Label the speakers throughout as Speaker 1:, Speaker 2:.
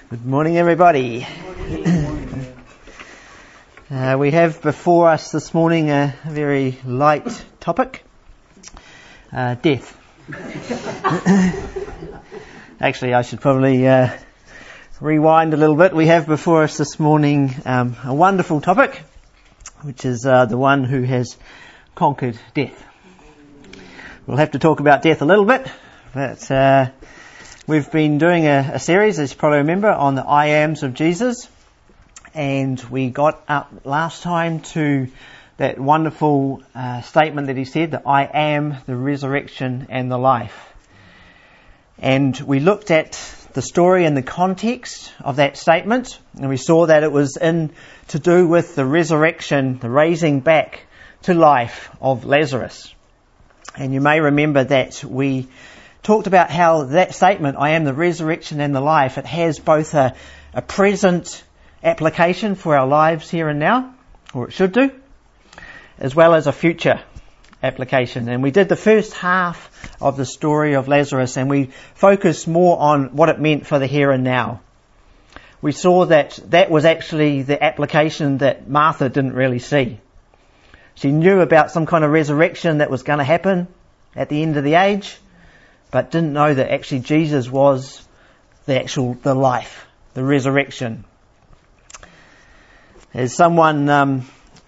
Speaker 1: Good morning, everybody. We have before us this morning a very light topic, death. Actually, I should probably rewind a little bit. We have before us this morning a wonderful topic, which is the one who has conquered death. We'll have to talk about death a little bit, but we've been doing a series, as you probably remember, on the I Ams of Jesus. And we got up last time to that wonderful statement that he said, that I am the resurrection and the life. And we looked at the story and the context of that statement, and we saw that it was to do with the resurrection, the raising back to life of Lazarus. And you may remember that we talked about how that statement, I am the resurrection and the life, it has both a present application for our lives here and now, or it should do, as well as a future application. And we did the first half of the story of Lazarus, and we focused more on what it meant for the here and now. We saw that was actually the application that Martha didn't really see. She knew about some kind of resurrection that was going to happen at the end of the age, but didn't know that actually Jesus was the life, the resurrection. As someone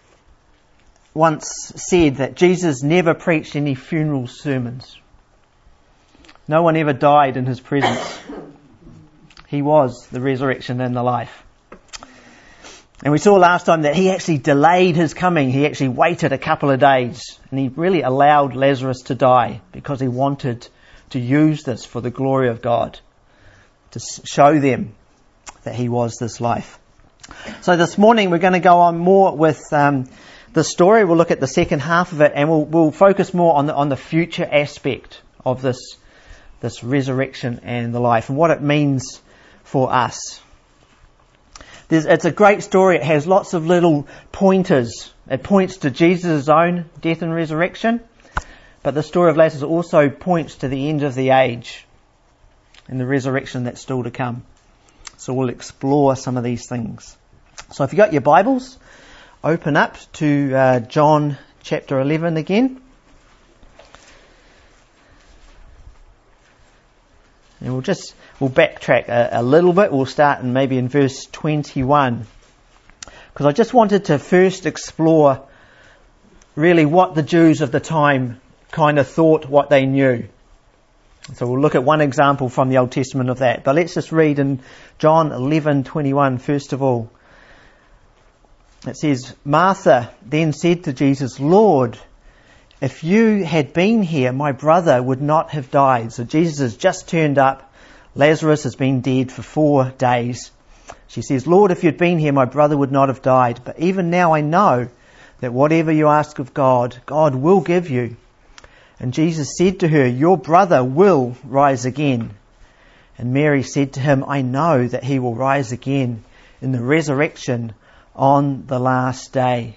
Speaker 1: once said, that Jesus never preached any funeral sermons. No one ever died in his presence. He was the resurrection and the life. And we saw last time that he actually delayed his coming. He actually waited a couple of days, and he really allowed Lazarus to die because he wanted to use this for the glory of God, to show them that he was this life. So this morning we're going to go on more with the story. We'll look at the second half of it, and we'll focus more on the future aspect of this resurrection and the life, and what it means for us. It's a great story. It has lots of little pointers. It points to Jesus' own death and resurrection, but the story of Lazarus also points to the end of the age and the resurrection that's still to come. So we'll explore some of these things. So if you've got your Bibles, open up to John chapter 11 again. And we'll backtrack a little bit. We'll start maybe in verse 21. Because I just wanted to first explore really what the Jews of the time kind of thought, what they knew. So we'll look at one example from the Old Testament of that. But let's just read in John 11:21 first of all. It says, Martha then said to Jesus, Lord, if you had been here, my brother would not have died. So Jesus has just turned up. Lazarus has been dead for 4 days. She says, Lord, if you'd been here, my brother would not have died. But even now I know that whatever you ask of God, God will give you. And Jesus said to her, your brother will rise again. And Mary said to him, I know that he will rise again in the resurrection on the last day.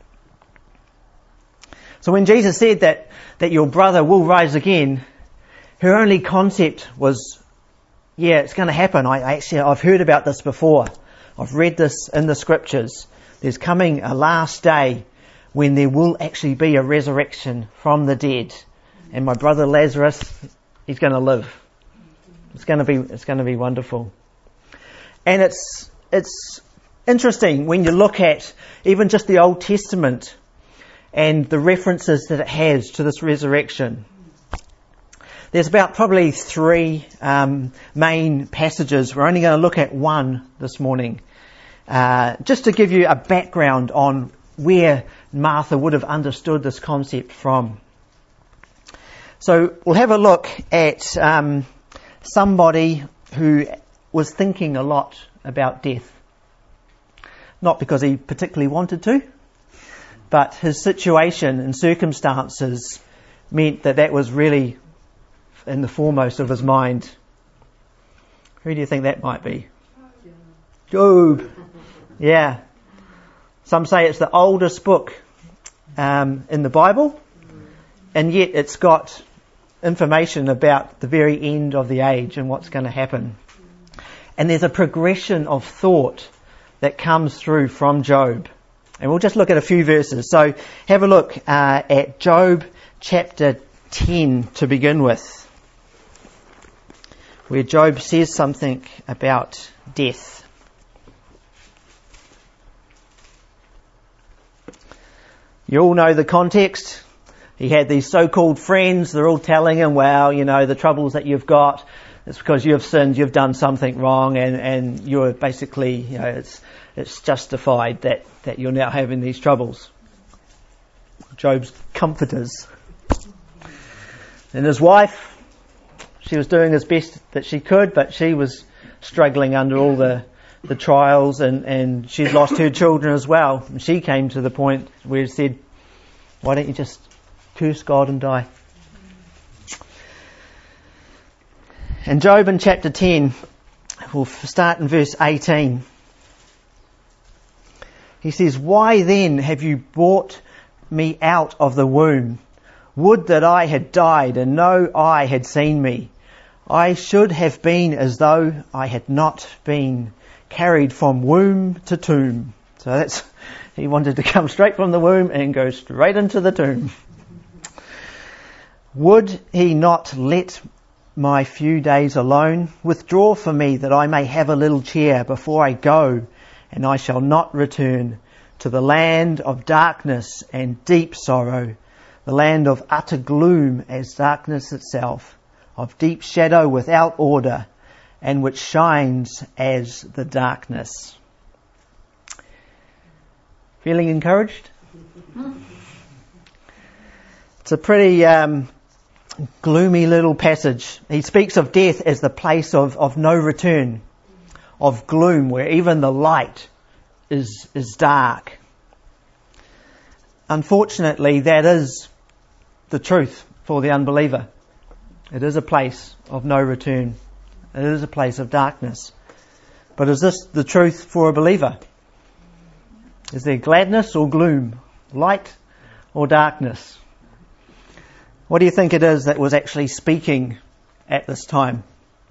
Speaker 1: So when Jesus said that your brother will rise again, her only concept was, yeah, it's going to happen. I've heard about this before. I've read this in the scriptures. There's coming a last day when there will actually be a resurrection from the dead. And my brother Lazarus, he's going to live. It's going to be wonderful. And it's interesting when you look at even just the Old Testament and the references that it has to this resurrection. There's about probably 3 main passages. We're only going to look at one this morning, just to give you a background on where Martha would have understood this concept from. So we'll have a look at somebody who was thinking a lot about death. Not because he particularly wanted to, but his situation and circumstances meant that was really in the foremost of his mind. Who do you think that might be? Job. Yeah. Some say it's the oldest book in the Bible, and yet it's got information about the very end of the age and what's going to happen. And there's a progression of thought that comes through from Job. And we'll just look at a few verses. So have a look at Job chapter 10 to begin with, where Job says something about death. You all know the context. He had these so-called friends. They're all telling him, well, the troubles that you've got, it's because you've sinned, you've done something wrong, and you're basically, it's justified that you're now having these troubles. Job's comforters. And his wife, she was doing as best that she could, but she was struggling under all the trials, and she'd lost her children as well. And she came to the point where she said, why don't you just curse God and die? And Job in chapter 10, we'll start in verse 18. He says, why then have you brought me out of the womb? Would that I had died and no eye had seen me. I should have been as though I had not been carried from womb to tomb. So he wanted to come straight from the womb and go straight into the tomb. Would he not let my few days alone? Withdraw from me that I may have a little cheer before I go, and I shall not return to the land of darkness and deep sorrow, the land of utter gloom as darkness itself, of deep shadow without order, and which shines as the darkness. Feeling encouraged? It's a pretty gloomy little passage. He speaks of death as the place of no return, of gloom, where even the light is dark. Unfortunately, that is the truth for the unbeliever. It is a place of no return. It is a place of darkness. But is this the truth for a believer? Is there gladness or gloom? Light or darkness? What do you think it is that was actually speaking at this time?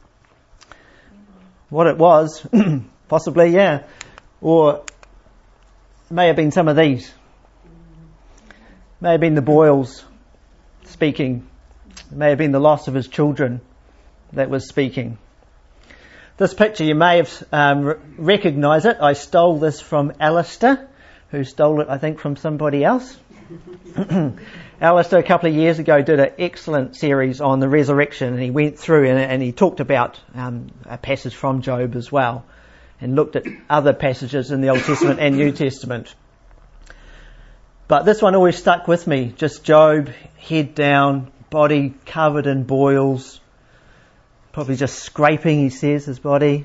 Speaker 1: What it was, possibly, yeah. Or it may have been some of these. May have been the boils speaking. It may have been the loss of his children that was speaking. This picture, you may have recognised it. I stole this from Alistair, who stole it, I think, from somebody else. Alistair, a couple of years ago, did an excellent series on the resurrection, and he went through and he talked about a passage from Job as well, and looked at other passages in the Old Testament and New Testament. But this one always stuck with me. Just Job, head down, body covered in boils, probably just scraping, he says, his body.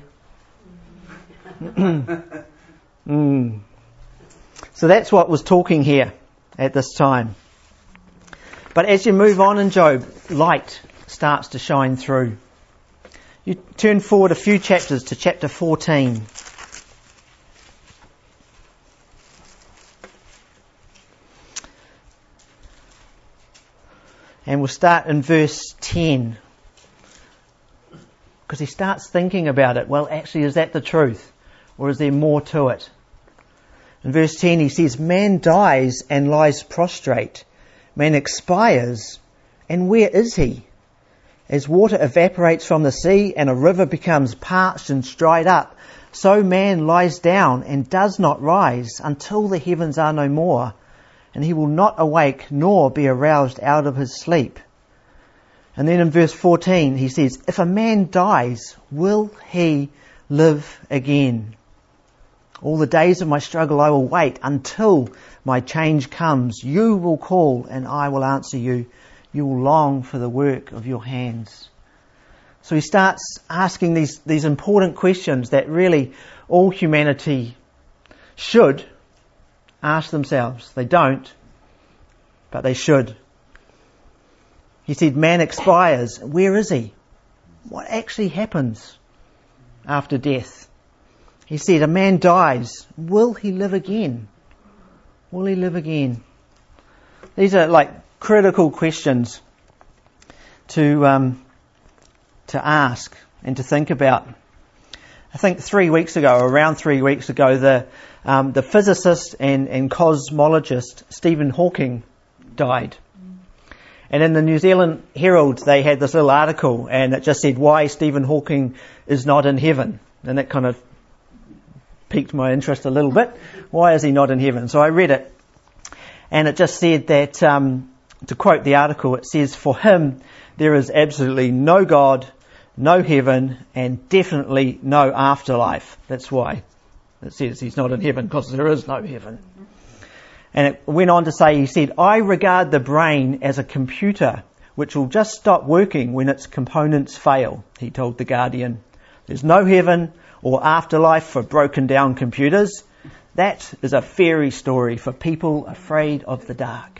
Speaker 1: So that's what was talking here at this time. But as you move on in Job, light starts to shine through. You turn forward a few chapters to chapter 14. And we'll start in verse 10. Because he starts thinking about it. Well, actually, is that the truth? Or is there more to it? In verse 10 he says, man dies and lies prostrate. Man expires, and where is he? As water evaporates from the sea and a river becomes parched and dried up, so man lies down and does not rise until the heavens are no more, and he will not awake nor be aroused out of his sleep. And then in verse 14 he says, if a man dies, will he live again? All the days of my struggle I will wait until my change comes. You will call and I will answer you. You will long for the work of your hands. So he starts asking these important questions that really all humanity should ask themselves. They don't, but they should. He said, man expires. Where is he? What actually happens after death? He said, a man dies. Will he live again? Will he live again? These are like critical questions to ask and to think about. I think around 3 weeks ago, the physicist and cosmologist Stephen Hawking died. And in the New Zealand Herald, they had this little article, and it just said why Stephen Hawking is not in heaven. And that kind of piqued my interest a little bit. Why is he not in heaven? So I read it, and it just said that, to quote the article, it says, for him, there is absolutely no God, no heaven, and definitely no afterlife. That's why it says he's not in heaven, because there is no heaven. And it went on to say, he said, I regard the brain as a computer which will just stop working when its components fail, he told The Guardian. There's no heaven or afterlife for broken down computers. That is a fairy story for people afraid of the dark.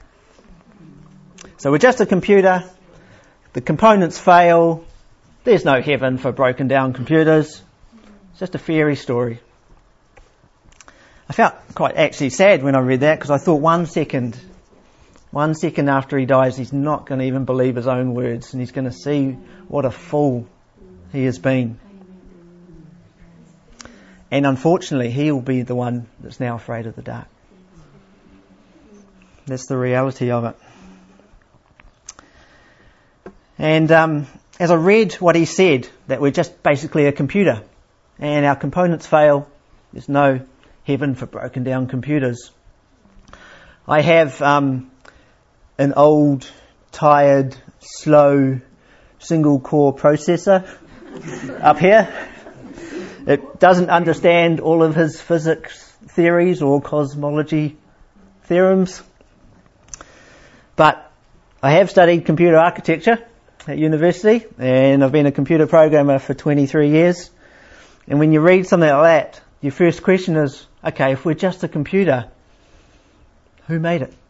Speaker 1: So we're just a computer. The components fail. There's no heaven for broken down computers. It's just a fairy story. I felt quite actually sad when I read that, because I thought 1 second after he dies, he's not going to even believe his own words, and he's going to see what a fool he has been. And unfortunately, he'll be the one that's now afraid of the dark. That's the reality of it. And as I read what he said, that we're just basically a computer, and our components fail, there's no heaven for broken down computers. I have an old, tired, slow, single core processor up here. It doesn't understand all of his physics theories or cosmology theorems. But I have studied computer architecture at university, and I've been a computer programmer for 23 years. And when you read something like that, your first question is, okay, if we're just a computer, who made it?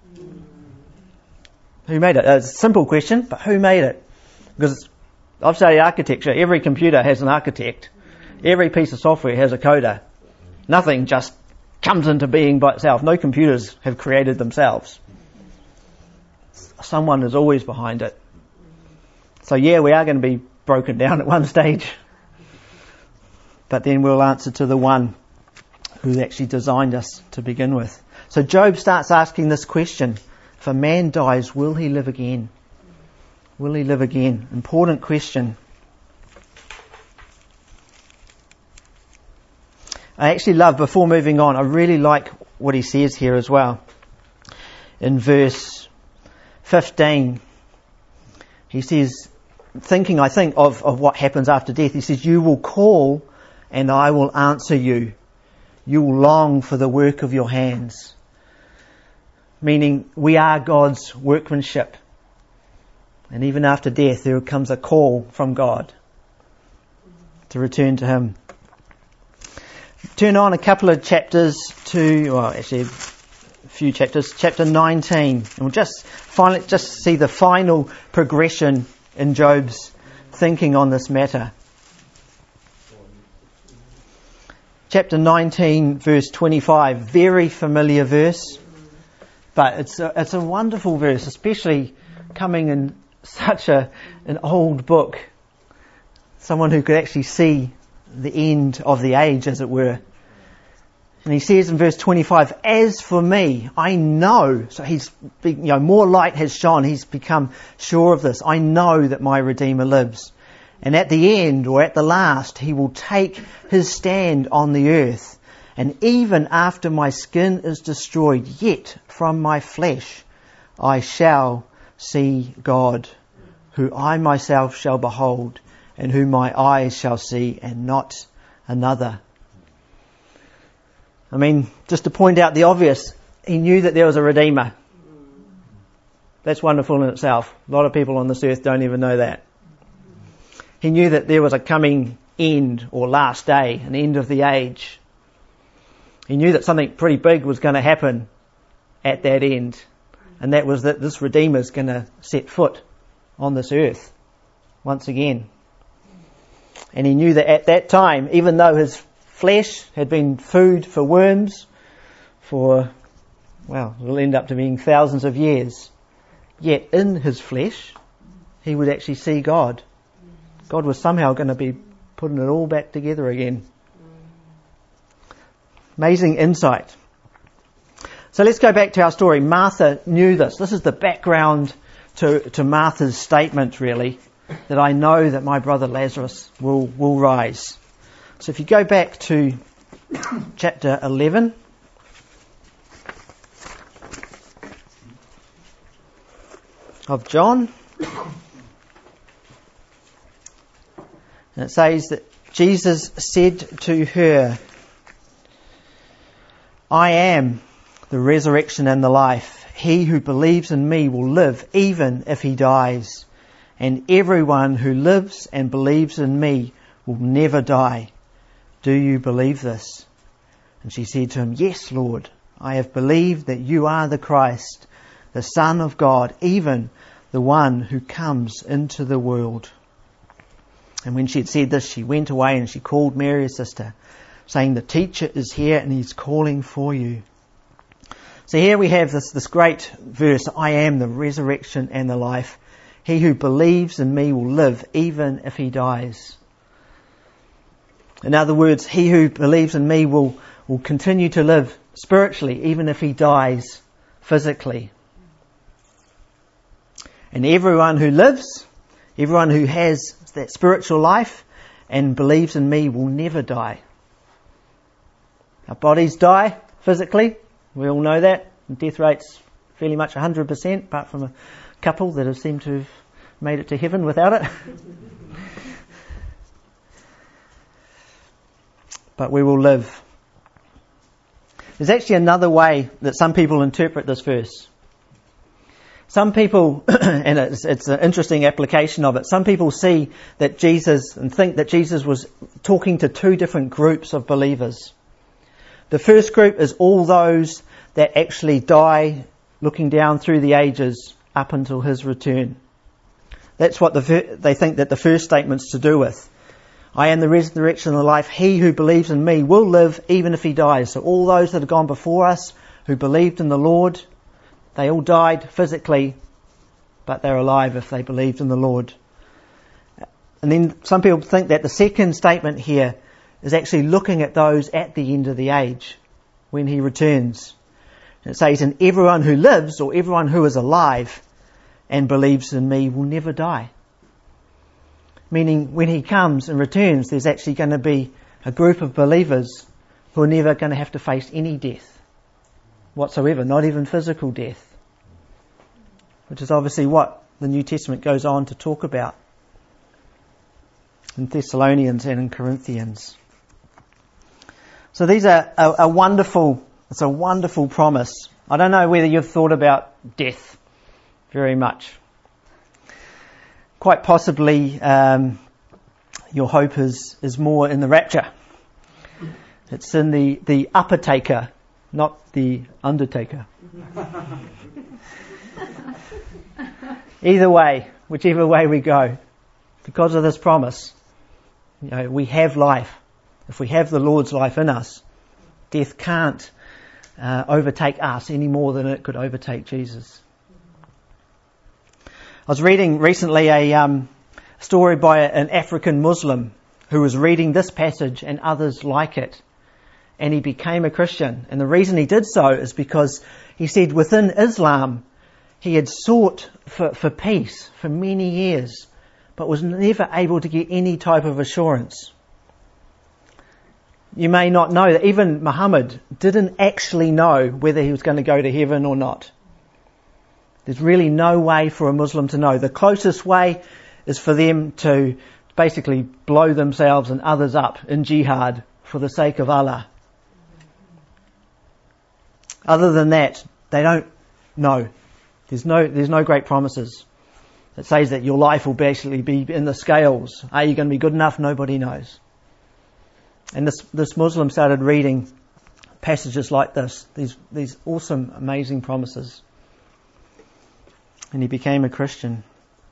Speaker 1: Who made it? It's a simple question, but who made it? Because I've studied architecture. Every computer has an architect. Every piece of software has a coder. Nothing just comes into being by itself. No computers have created themselves. Someone is always behind it. So yeah, we are going to be broken down at one stage. But then we'll answer to the one who actually designed us to begin with. So Job starts asking this question. If a man dies, will he live again? Will he live again? Important question. I actually love, before moving on, I really like what he says here as well. In verse 15, he says, thinking, I think, of what happens after death, he says, you will call and I will answer you. You will long for the work of your hands. Meaning, we are God's workmanship. And even after death, there comes a call from God to return to Him. Turn on a couple of chapters to, well, actually a few chapters, chapter 19. And we'll just see the final progression in Job's thinking on this matter. Chapter 19, verse 25, very familiar verse, but it's a wonderful verse, especially coming in such an old book. Someone who could actually see the end of the age, as it were. And he says in verse 25, as for me, I know, so more light has shone, he's become sure of this. I know that my Redeemer lives. And at the end, or at the last, he will take his stand on the earth. And even after my skin is destroyed, yet from my flesh I shall see God, who I myself shall behold, and whom my eyes shall see, and not another. I mean, just to point out the obvious, he knew that there was a Redeemer. That's wonderful in itself. A lot of people on this earth don't even know that. He knew that there was a coming end or last day, an end of the age. He knew that something pretty big was going to happen at that end. And that was that this Redeemer is going to set foot on this earth once again. And he knew that at that time, even though his flesh had been food for worms for, well, it'll end up to being thousands of years, yet in his flesh, he would actually see God. God was somehow going to be putting it all back together again. Amazing insight. So let's go back to our story. Martha knew this. This is the background to Martha's statement, really, that I know that my brother Lazarus will rise. So if you go back to chapter 11, of John, and it says that Jesus said to her, I am the resurrection and the life. He who believes in me will live even if he dies. And everyone who lives and believes in me will never die. Do you believe this? And she said to him, Yes, Lord, I have believed that you are the Christ, the Son of God, even the one who comes into the world. And when she had said this, she went away and she called Mary, her sister, saying, The teacher is here and he's calling for you. So here we have this great verse, I am the resurrection and the life. He who believes in me will live even if he dies. In other words, he who believes in me will continue to live spiritually even if he dies physically. And everyone who lives, everyone who has that spiritual life and believes in me will never die. Our bodies die physically. We all know that. Death rate's fairly much 100%, apart from a couple that have seemed to have made it to heaven without it. But we will live. There's actually another way that some people interpret this verse. Some people, and it's an interesting application of it, some people see that Jesus and think that Jesus was talking to two different groups of believers. The first group is all those that actually die looking down through the ages up until his return. That's what they think that the first statement's to do with. I am the resurrection and the life. He who believes in me will live even if he dies. So all those that have gone before us who believed in the Lord, they all died physically, but they're alive if they believed in the Lord. And then some people think that the second statement here is actually looking at those at the end of the age when he returns. It says, and everyone who lives or everyone who is alive and believes in me will never die. Meaning when he comes and returns, there's actually going to be a group of believers who are never going to have to face any death whatsoever, not even physical death. Which is obviously what the New Testament goes on to talk about in Thessalonians and in Corinthians. So these are it's a wonderful promise. I don't know whether you've thought about death very much. Quite possibly your hope is more in the rapture. It's in the upper taker, not the undertaker. Either way, whichever way we go, because of this promise, we have life. If we have the Lord's life in us, death can't overtake us any more than it could overtake Jesus. I was reading recently a story by an African Muslim who was reading this passage and others like it, and he became a Christian. And the reason he did so is because he said within Islam he had sought for peace for many years, but was never able to get any type of assurance. You may not know that even Muhammad didn't actually know whether he was going to go to heaven or not. There's really no way for a Muslim to know. The closest way is for them to basically blow themselves and others up in jihad for the sake of Allah. Other than that, they don't know. There's no great promises. It says that your life will basically be in the scales. Are you going to be good enough? Nobody knows. And this Muslim started reading passages like this, these awesome, amazing promises. And he became a Christian.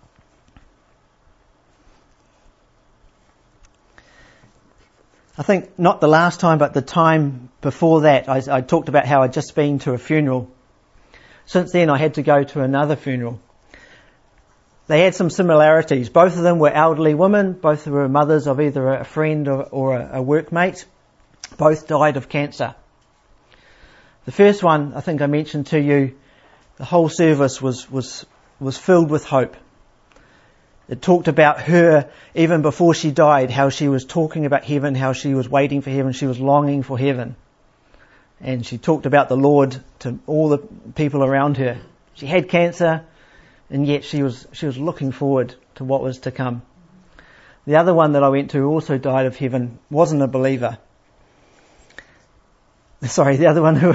Speaker 1: I think not the last time, but the time before that, I talked about how I'd just been to a funeral. Since then, I had to go to another funeral. they had some similarities. Both of them were elderly women. Both were mothers of either a friend or a workmate. Both died of cancer. The first one, I think I mentioned to you, the whole service was filled with hope. It talked about her, even before she died, how she was talking about heaven, how she was waiting for heaven, she was longing for heaven. And she talked about the Lord to all the people around her. She had cancer, and yet she was looking forward to what was to come. The other one that I went to also died of heaven, wasn't a believer. Sorry, the other one who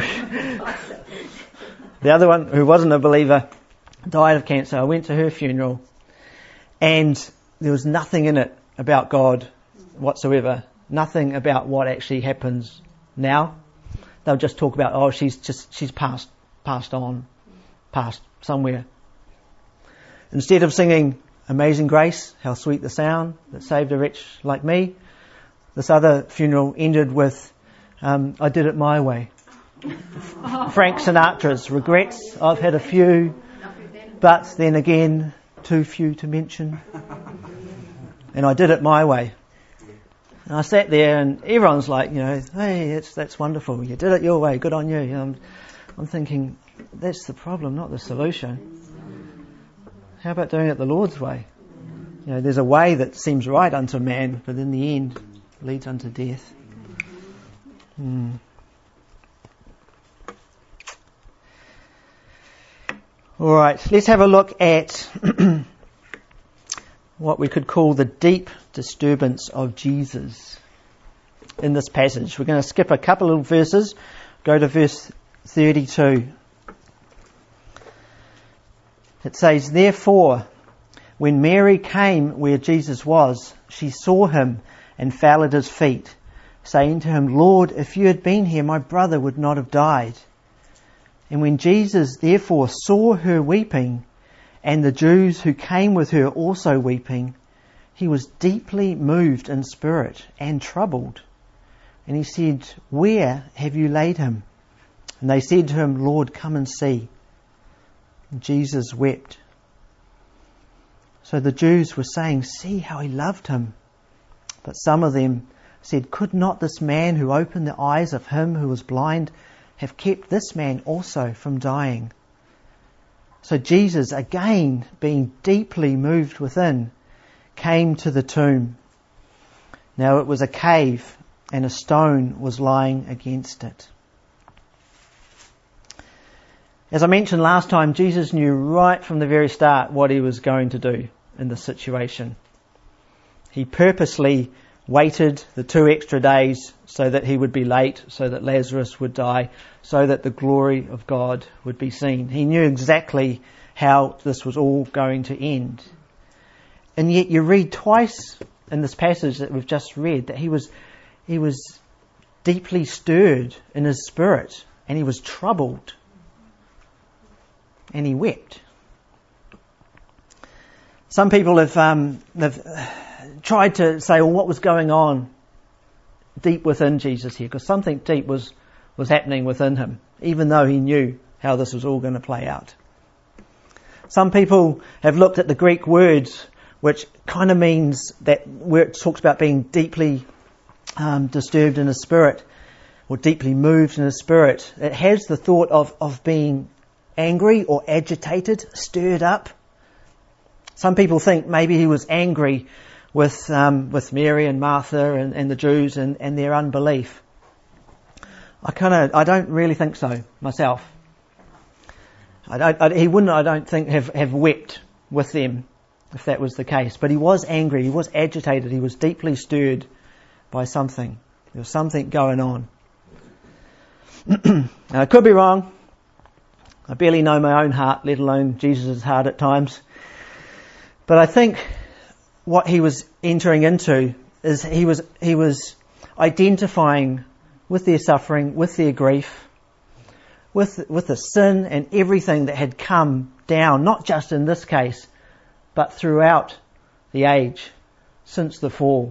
Speaker 1: wasn't a believer died of cancer. I went to her funeral, and there was nothing in it about God whatsoever. Nothing about what actually happens now. They'll just talk about, she's passed on, passed somewhere. Instead of singing Amazing Grace, how sweet the sound that saved a wretch like me, this other funeral ended with, I did it my way. Frank Sinatra's regrets. I've had a few, but then again, too few to mention. And I did it my way. And I sat there, and everyone's like, hey, that's wonderful. You did it your way. Good on you. I'm thinking, that's the problem, not the solution. How about doing it the Lord's way? There's a way that seems right unto man, but in the end leads unto death. All right, let's have a look at what we could call the deep disturbance of Jesus in this passage. We're going to skip a couple of verses, go to verse 32. It says, "Therefore, when Mary came where Jesus was, she saw him and fell at his feet, saying to him, 'Lord, if you had been here, my brother would not have died.' And when Jesus therefore saw her weeping, and the Jews who came with her also weeping, he was deeply moved in spirit and troubled. And he said, 'Where have you laid him?' And they said to him, 'Lord, come and see.' And Jesus wept. So the Jews were saying, 'See how he loved him.' But some of them said, 'Could not this man who opened the eyes of him who was blind have kept this man also from dying?' So Jesus, again being deeply moved within, came to the tomb. Now it was a cave, and a stone was lying against it." As I mentioned last time, Jesus knew right from the very start what he was going to do in this situation. He purposely waited the 2 extra days so that he would be late, so that Lazarus would die, so that the glory of God would be seen. He knew exactly how this was all going to end. And yet you read twice in this passage that we've just read that he was deeply stirred in his spirit, and he was troubled, and he wept. Some people have tried to say, well, what was going on deep within Jesus here? Because something deep was happening within him, even though he knew how this was all going to play out. Some people have looked at the Greek words, which kind of means that where it talks about being deeply disturbed in his spirit, or deeply moved in his spirit. It has the thought of being angry or agitated, stirred up. Some people think maybe he was angry with Mary and Martha and the Jews and their unbelief. I don't really think so myself. He wouldn't, I don't think, have wept with them if that was the case. But he was angry, he was agitated, he was deeply stirred by something. There was something going on. Now, I could be wrong. I barely know my own heart, let alone Jesus' heart at times. But I think what he was entering into is he was identifying with their suffering, with their grief, with the sin and everything that had come down, not just in this case, but throughout the age since the fall.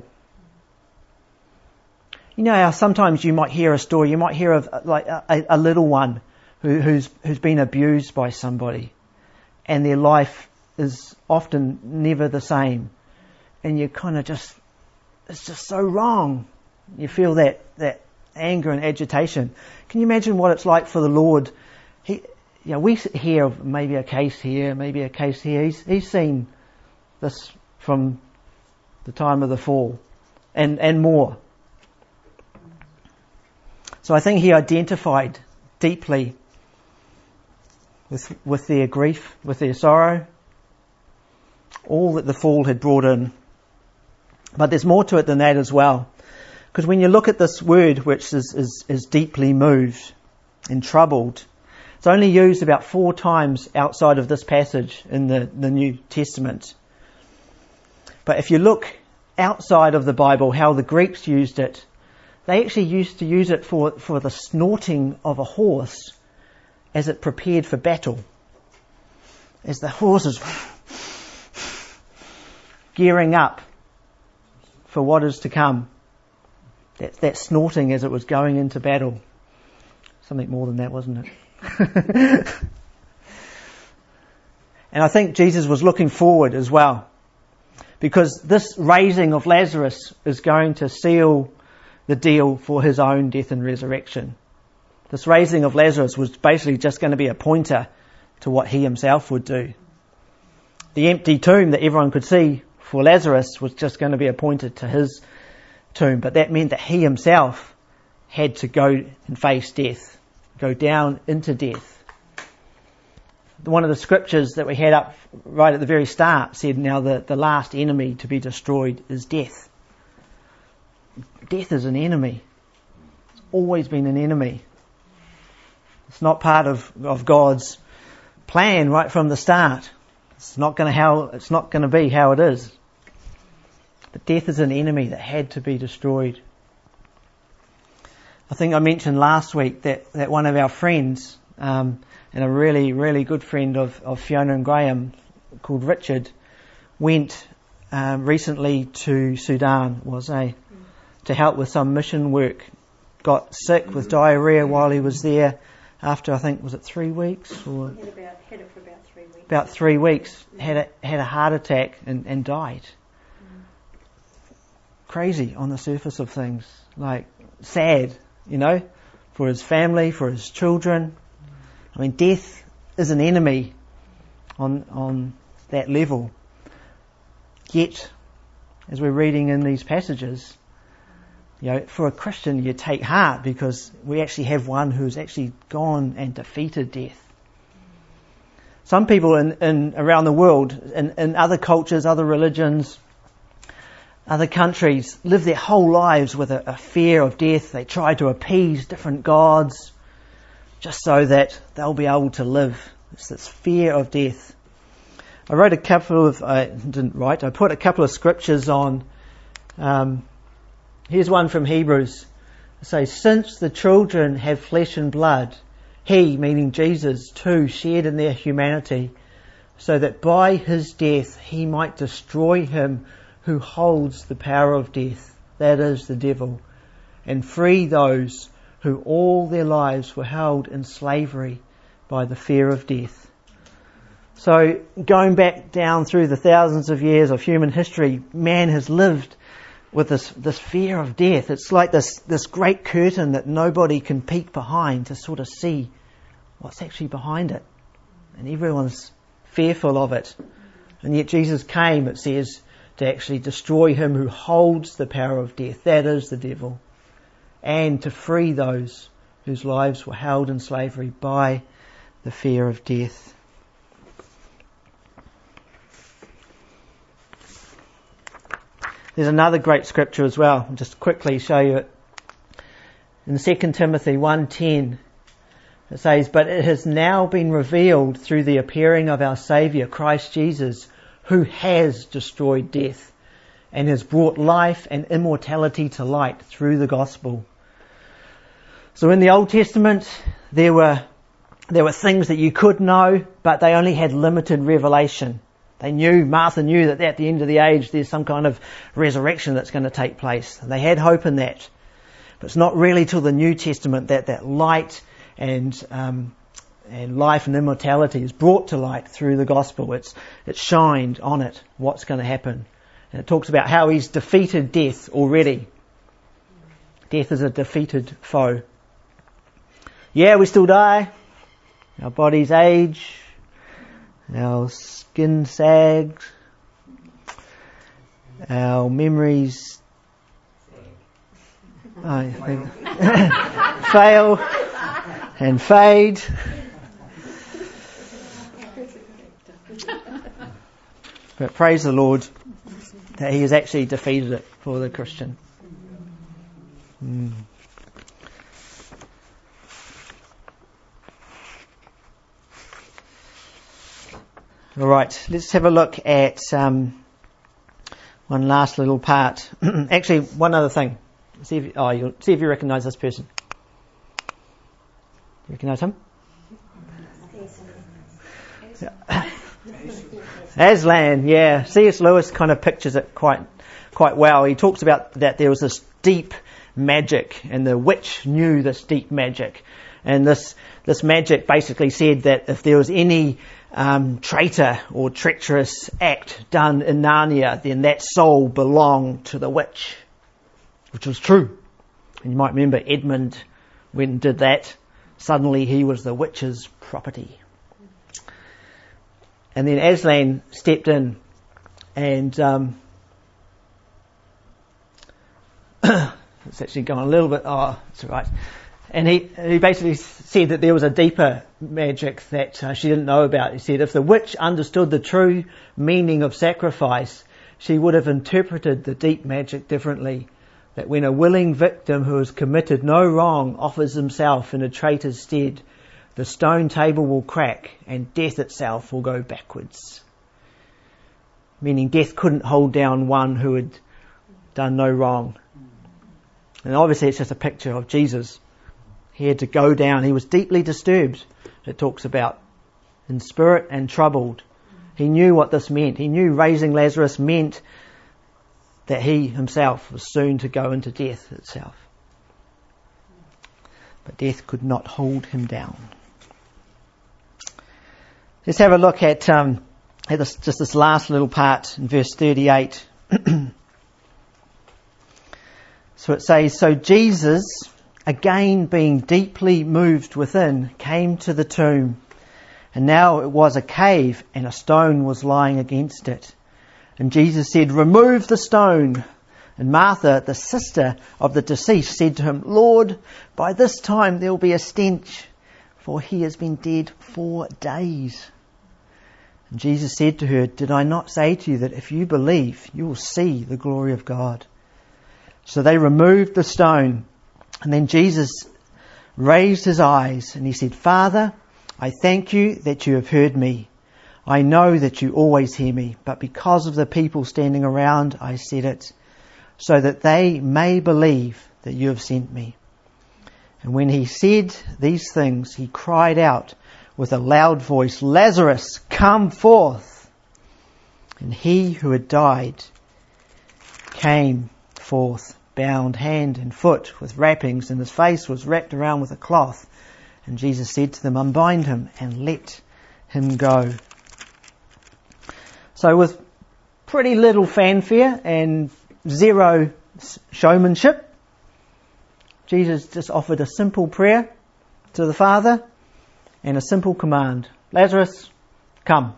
Speaker 1: You know how sometimes you might hear a story, you might hear of like a little one who's been abused by somebody, and their life is often never the same. And you kind of just, it's just so wrong. You feel that anger and agitation. Can you imagine what it's like for the Lord? We hear of maybe a case here, maybe a case here. He's seen this from the time of the fall and more. So I think he identified deeply with their grief, with their sorrow, all that the fall had brought in. But there's more to it than that as well. Because when you look at this word, which is deeply moved and troubled, it's only used about 4 times outside of this passage in the New Testament. But if you look outside of the Bible, how the Greeks used it, they actually used to use it for the snorting of a horse as it prepared for battle. As the horse is gearing up for what is to come. That snorting as it was going into battle. Something more than that, wasn't it? And I think Jesus was looking forward as well. Because this raising of Lazarus is going to seal the deal for his own death and resurrection. This raising of Lazarus was basically just going to be a pointer to what he himself would do. The empty tomb that everyone could see for Lazarus was just going to be a pointer to his tomb. But that meant that he himself had to go and face death, go down into death. One of the scriptures that we had up right at the very start said, now the last enemy to be destroyed is death. Death is an enemy. It's always been an enemy. It's not part of God's plan right from the start. It's not going to be how it is. But death is an enemy that had to be destroyed. I think I mentioned last week that one of our friends, and a really, really good friend of Fiona and Graham, called Richard, went recently to Sudan, to help with some mission work. Got sick with diarrhea while he was there after, I think, was it 3 weeks? Or
Speaker 2: had it for about 3 weeks.
Speaker 1: About 3 weeks. Had a heart attack and died. Crazy on the surface of things. Like, sad, for his family, for his children. I mean, death is an enemy on that level. Yet, as we're reading in these passages, for a Christian, you take heart because we actually have one who's actually gone and defeated death. Some people in around the world, in other cultures, other religions, other countries, live their whole lives with a fear of death. They try to appease different gods just so that they'll be able to live. It's this fear of death. I put a couple of scriptures on. Here's one from Hebrews. It says, since the children have flesh and blood, he, meaning Jesus, too shared in their humanity, so that by his death he might destroy him who holds the power of death, that is, the devil, and free those who all their lives were held in slavery by the fear of death. So, going back down through the thousands of years of human history, man has lived with this fear of death. It's like this great curtain that nobody can peek behind to sort of see what's actually behind it. And everyone's fearful of it. And yet Jesus came, it says, to actually destroy him who holds the power of death, that is the devil, and to free those whose lives were held in slavery by the fear of death. There's another great scripture as well. I'll just quickly show you it. In 2 Timothy 1:10, it says, but it has now been revealed through the appearing of our Saviour, Christ Jesus, who has destroyed death and has brought life and immortality to light through the gospel. So in the Old Testament, there were things that you could know, but they only had limited revelation. Martha knew that at the end of the age there's some kind of resurrection that's going to take place. They had hope in that. But it's not really till the New Testament that light and and life and immortality is brought to light through the gospel. It's shined on it, what's going to happen. And it talks about how he's defeated death already. Death is a defeated foe. Yeah, we still die. Our bodies age. Our skin sags. Our memories fail and fade. But praise the Lord that he has actually defeated it for the Christian. All right, let's have a look at one last little part. Actually, one other thing. You'll see if you recognise this person. You recognise him? Aslan, yeah. C.S. Lewis kind of pictures it quite well. He talks about that there was this deep magic, and the witch knew this deep magic. And this magic basically said that if there was any traitor or treacherous act done in Narnia, then that soul belonged to the witch, which was true. And you might remember Edmund, when he did that, suddenly he was the witch's property. And then Aslan stepped in and it's actually gone a little bit, it's all right. And he basically said that there was a deeper magic that she didn't know about. He said if the witch understood the true meaning of sacrifice, she would have interpreted the deep magic differently. That when a willing victim who has committed no wrong offers himself in a traitor's stead, the stone table will crack and death itself will go backwards. Meaning death couldn't hold down one who had done no wrong. And obviously it's just a picture of Jesus. He had to go down. He was deeply disturbed, it talks about, in spirit and troubled. He knew what this meant. He knew raising Lazarus meant that he himself was soon to go into death itself. But death could not hold him down. Let's have a look at this last little part in verse 38. So it says, so Jesus, again being deeply moved within, came to the tomb. And now it was a cave, and a stone was lying against it. And Jesus said, remove the stone. And Martha, the sister of the deceased, said to him, Lord, by this time there will be a stench, for he has been dead 4 days. And Jesus said to her, did I not say to you that if you believe, you will see the glory of God? So they removed the stone. And then Jesus raised his eyes and he said, Father, I thank you that you have heard me. I know that you always hear me, but because of the people standing around, I said it, so that they may believe that you have sent me. And when he said these things, he cried out with a loud voice, Lazarus, come forth. And he who had died came forth, bound hand and foot with wrappings, and his face was wrapped around with a cloth. And Jesus said to them, unbind him and let him go. So with pretty little fanfare and zero showmanship, Jesus just offered a simple prayer to the Father and a simple command. Lazarus, come.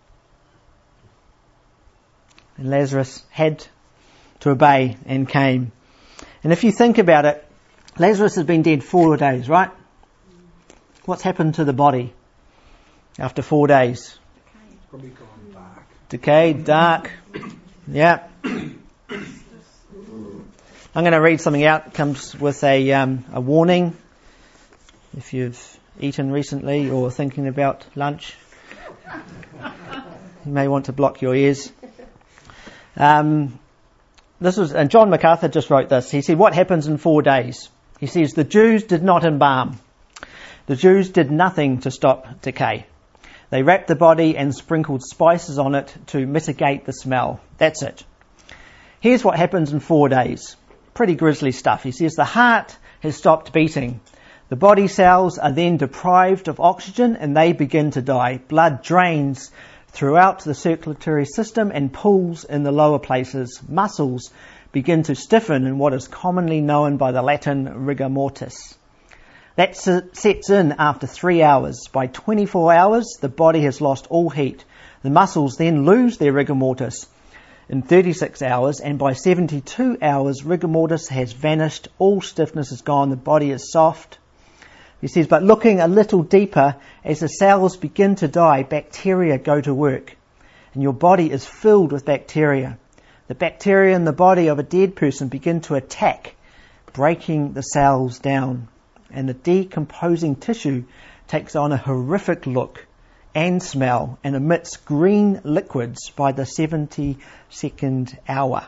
Speaker 1: And Lazarus had to obey and came. And if you think about it, Lazarus has been dead 4 days, right? What's happened to the body after 4 days?
Speaker 3: It's probably gone dark.
Speaker 1: Decayed, dark. Yeah. I'm going to read something out. It comes with a warning. If you've eaten recently or thinking about lunch, you may want to block your ears. This was, and John MacArthur just wrote this. He said, what happens in 4 days? He says, the Jews did not embalm. The Jews did nothing to stop decay. They wrapped the body and sprinkled spices on it to mitigate the smell. That's it. Here's what happens in 4 days. Pretty grisly stuff. He says the heart has stopped beating. The body cells are then deprived of oxygen and they begin to die. Blood drains throughout the circulatory system and pools in the lower places. Muscles begin to stiffen in what is commonly known by the Latin rigor mortis. That sets in after 3 hours. By 24 hours, the body has lost all heat. The muscles then lose their rigor mortis in 36 hours, and by 72 hours, rigor mortis has vanished, all stiffness is gone, the body is soft. He says, but looking a little deeper, as the cells begin to die, bacteria go to work, and your body is filled with bacteria. The bacteria in the body of a dead person begin to attack, breaking the cells down, and the decomposing tissue takes on a horrific look and smell and emits green liquids by the 72nd hour.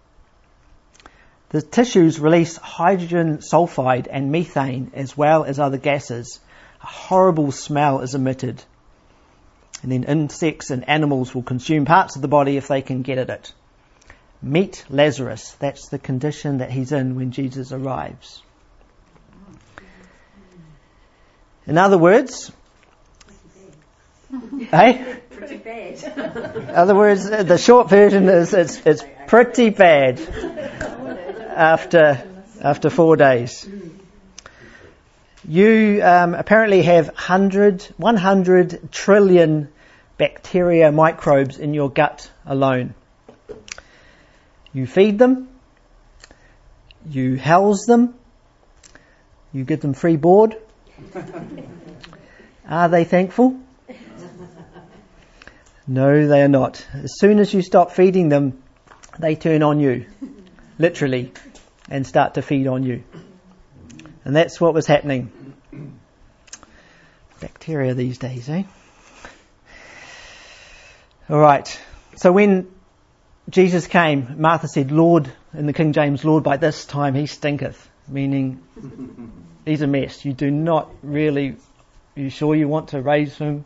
Speaker 1: The tissues release hydrogen sulfide and methane as well as other gases. A horrible smell is emitted. And then insects and animals will consume parts of the body if they can get at it. Meet Lazarus. That's the condition that he's in when Jesus arrives. In other words,
Speaker 2: Pretty bad.
Speaker 1: in other words, the short version is it's pretty bad after 4 days. You apparently have 100 trillion bacteria microbes in your gut alone. You feed them, you house them, you give them free board. Are they thankful? No, they are not. As soon as you stop feeding them, they turn on you, literally, and start to feed on you. And that's what was happening. Bacteria these days, eh? All right. So when Jesus came, Martha said, Lord, in the King James, Lord, by this time he stinketh, meaning he's a mess. You do not really, are you sure you want to raise him?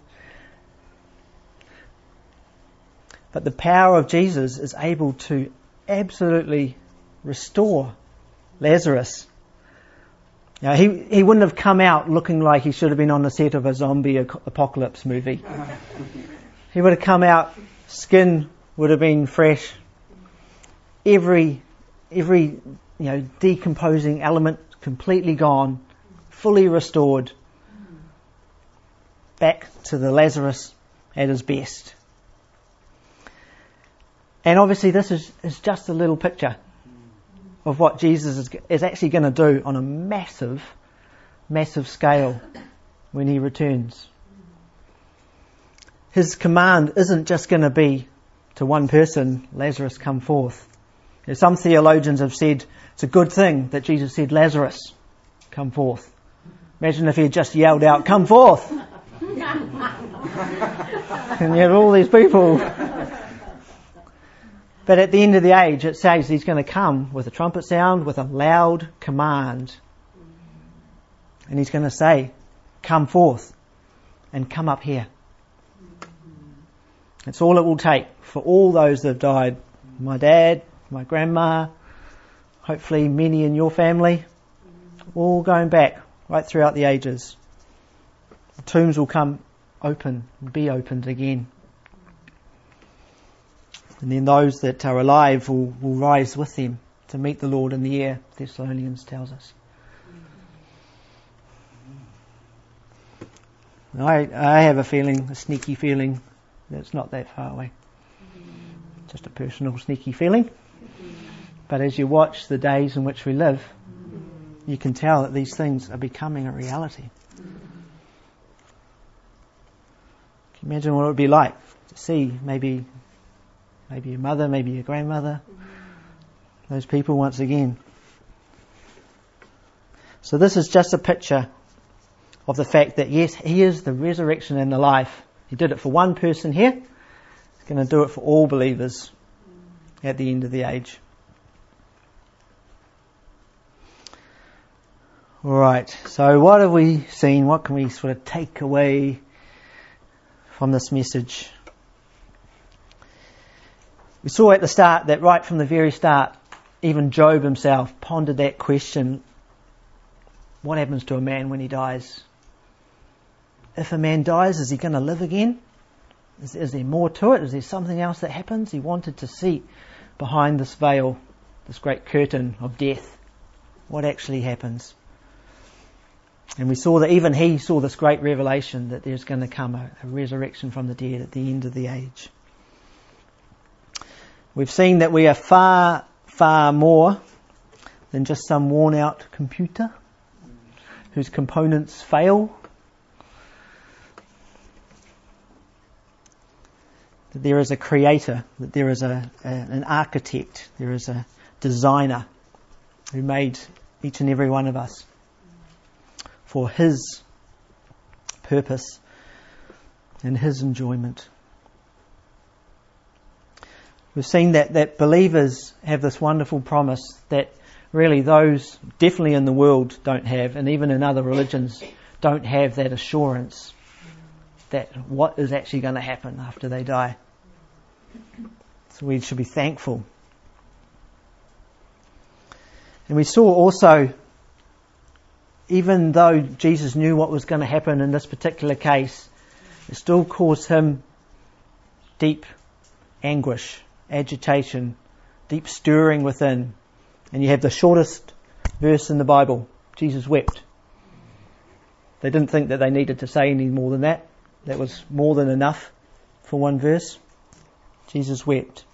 Speaker 1: But the power of Jesus is able to absolutely restore Lazarus. Now, he wouldn't have come out looking like he should have been on the set of a zombie apocalypse movie. He would have come out, skin would have been fresh, every decomposing element completely gone, fully restored, back to the Lazarus at his best. And obviously this is just a little picture of what Jesus is actually going to do on a massive, massive scale when he returns. His command isn't just going to be to one person, Lazarus, come forth. Some theologians have said it's a good thing that Jesus said, Lazarus, come forth. Imagine if he had just yelled out, come forth! And you had all these people. But at the end of the age, it says he's going to come with a trumpet sound, with a loud command. And he's going to say, come forth and come up here. That's all it will take for all those that have died. My dad, my grandma, hopefully many in your family, all going back right throughout the ages. The tombs will come open, be opened again. And then those that are alive will rise with them to meet the Lord in the air, Thessalonians tells us. I have a sneaky feeling, that it's not that far away. Just a personal sneaky feeling. But as you watch the days in which we live, you can tell that these things are becoming a reality. Can you imagine what it would be like to see maybe your mother, maybe your grandmother, those people once again. So this is just a picture of the fact that yes, he is the resurrection and the life. He did it for one person here. He's going to do it for all believers at the end of the age. Alright, so what have we seen? What can we sort of take away from this message? We saw at the start that right from the very start, even Job himself pondered that question. what happens to a man when he dies? If a man dies, is he going to live again? Is there more to it? Is there something else that happens? He wanted to see behind this veil, this great curtain of death, what actually happens. And we saw that even he saw this great revelation that there's going to come a resurrection from the dead at the end of the age. We've seen that we are far, far more than just some worn out computer whose components fail. That there is a creator, that there is an architect, there is a designer who made each and every one of us for his purpose and his enjoyment. We've seen that believers have this wonderful promise that really those definitely in the world don't have, and even in other religions don't have that assurance that what is actually going to happen after they die. So we should be thankful. And we saw also, even though Jesus knew what was going to happen in this particular case, it still caused him deep anguish, agitation, deep stirring within. And you have the shortest verse in the Bible. Jesus wept. They didn't think that they needed to say any more than that. That was more than enough for one verse. Jesus wept.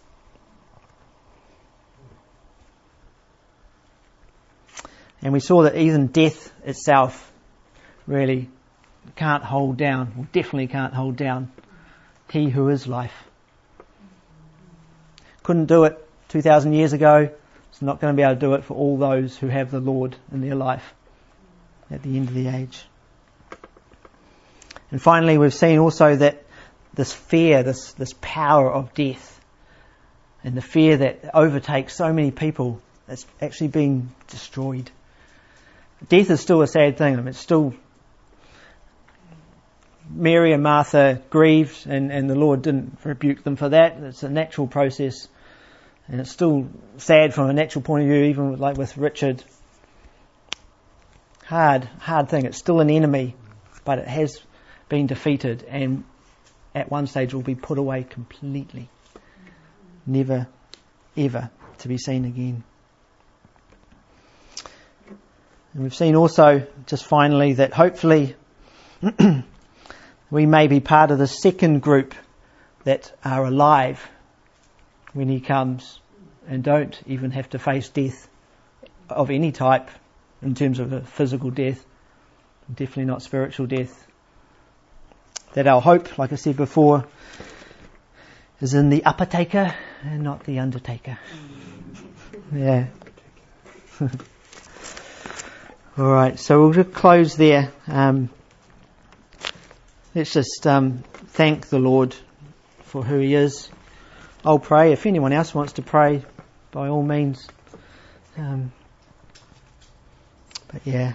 Speaker 1: And we saw that even death itself really can't hold down, or definitely can't hold down, he who is life. Couldn't do it 2,000 years ago. It's not going to be able to do it for all those who have the Lord in their life at the end of the age. And finally, we've seen also that this fear, this power of death, and the fear that overtakes so many people, it's actually been destroyed. Death is still a sad thing. I mean, it's still, Mary and Martha grieved, and the Lord didn't rebuke them for that. It's a natural process, and it's still sad from a natural point of view, even like with Richard. Hard thing. It's still an enemy, but it has been defeated, and at one stage will be put away completely. Never, ever to be seen again. And we've seen also, just finally, that hopefully we may be part of the second group that are alive when he comes and don't even have to face death of any type in terms of a physical death, definitely not spiritual death. That our hope, like I said before, is in the upper-taker and not the undertaker. Yeah. Alright, so we'll just close there. Let's just thank the Lord for who he is. I'll pray. If anyone else wants to pray, by all means. But yeah.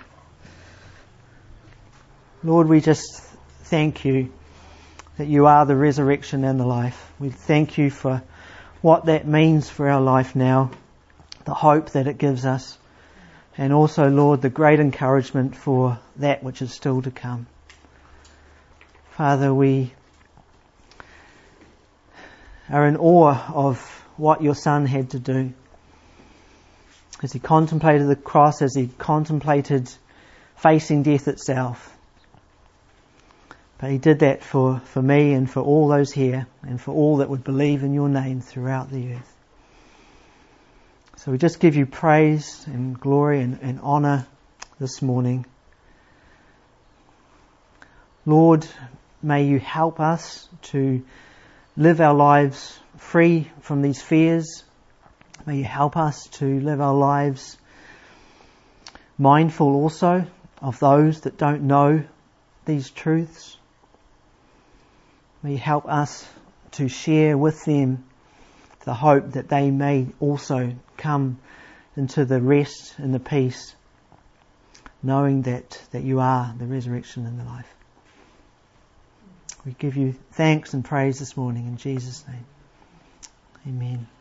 Speaker 1: Lord, we just thank you that you are the resurrection and the life. We thank you for what that means for our life now, the hope that it gives us, and also, Lord, the great encouragement for that which is still to come. Father, we are in awe of what your Son had to do. As he contemplated the cross, as he contemplated facing death itself. But he did that for me and for all those here and for all that would believe in your name throughout the earth. So we just give you praise and glory and honour this morning. Lord, may you help us to live our lives free from these fears. May you help us to live our lives mindful also of those that don't know these truths. May you help us to share with them the hope that they may also come into the rest and the peace, knowing that you are the resurrection and the life. We give you thanks and praise this morning in Jesus' name. Amen.